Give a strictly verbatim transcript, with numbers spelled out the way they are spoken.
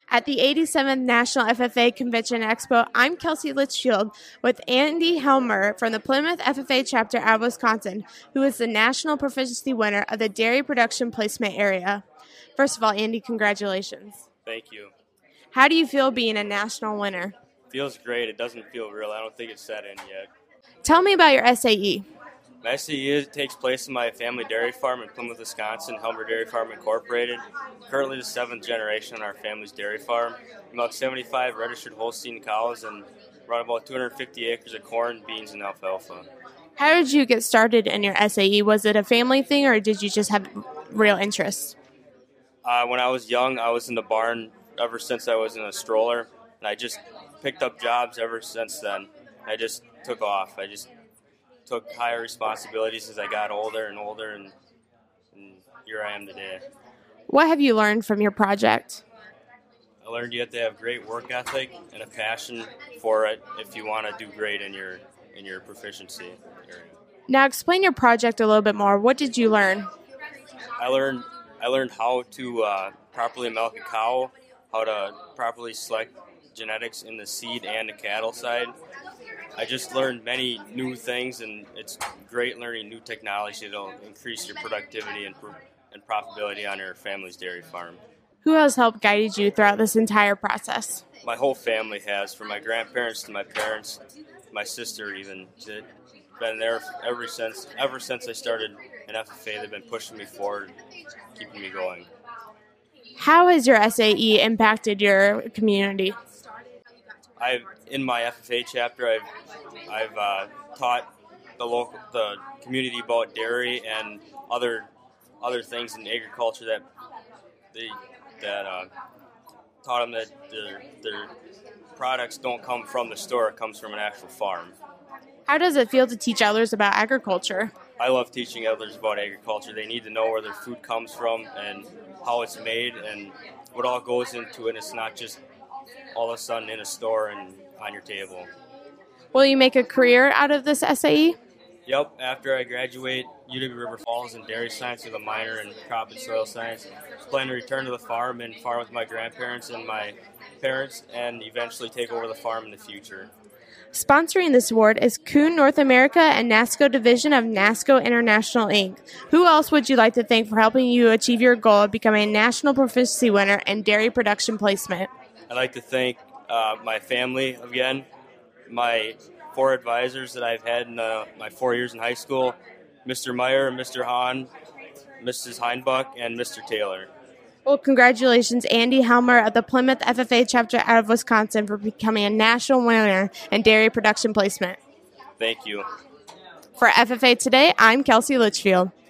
At the eighty-seventh National F F A Convention Expo, I'm Kelsey Litchfield with Andy Helmer from the Plymouth F F A chapter out of Wisconsin, who is the National Proficiency winner of the Dairy Production Placement area. First of all, Andy, congratulations. Thank you. How do you feel being a national winner? Feels great. It doesn't feel real. I don't think it's set in yet. Tell me about your S A E. My S A E is, takes place in my family dairy farm in Plymouth, Wisconsin, Helmer Dairy Farm Incorporated. Currently the seventh generation on our family's dairy farm. About seventy-five registered Holstein cows and run about two hundred fifty acres of corn, beans, and alfalfa. How did you get started in your S A E? Was it a family thing or did you just have real interest? Uh, when I was young, I was in the barn ever since I was in a stroller, and I just picked up jobs ever since then. I just took off. I just took higher responsibilities as I got older and older, and, and here I am today. What have you learned from your project? I learned you have to have great work ethic and a passion for it if you want to do great in your in your proficiency area. Now explain your project a little bit more. What did you learn? I learned I learned how to uh, properly milk a cow, how to properly select genetics in the seed and the cattle side. I just learned many new things, and it's great learning new technology that'll increase your productivity and, and profitability on your family's dairy farm. Who has helped guided you throughout this entire process? My whole family has, from my grandparents to my parents, my sister even. They've been there ever since, ever since I started in F F A. They've been pushing me forward, keeping me going. How has your S A E impacted your community? I've in my F F A chapter, I've I've uh, taught the local the community about dairy and other other things in agriculture that they that uh, taught them that their their products don't come from the store; it comes from an actual farm. How does it feel to teach others about agriculture? I love teaching others about agriculture. They need to know where their food comes from and how it's made and what all goes into it. It's not just all of a sudden in a store and on your table. Will you make a career out of this S A E? Yep. After I graduate U W River Falls in dairy science with a minor in crop and soil science, I plan to return to the farm and farm with my grandparents and my parents and eventually take over the farm in the future. Sponsoring this award is Kuhn North America and NASCO division of NASCO International Incorporated. Who else would you like to thank for helping you achieve your goal of becoming a national proficiency winner in dairy production placement? I'd like to thank uh, my family again, my four advisors that I've had in uh, my four years in high school, Mister Meyer, Mister Hahn, Missus Heinbuck, and Mister Taylor. Well, congratulations, Andy Helmer of the Plymouth F F A chapter out of Wisconsin for becoming a national winner in dairy production placement. Thank you. For F F A Today, I'm Kelsey Litchfield.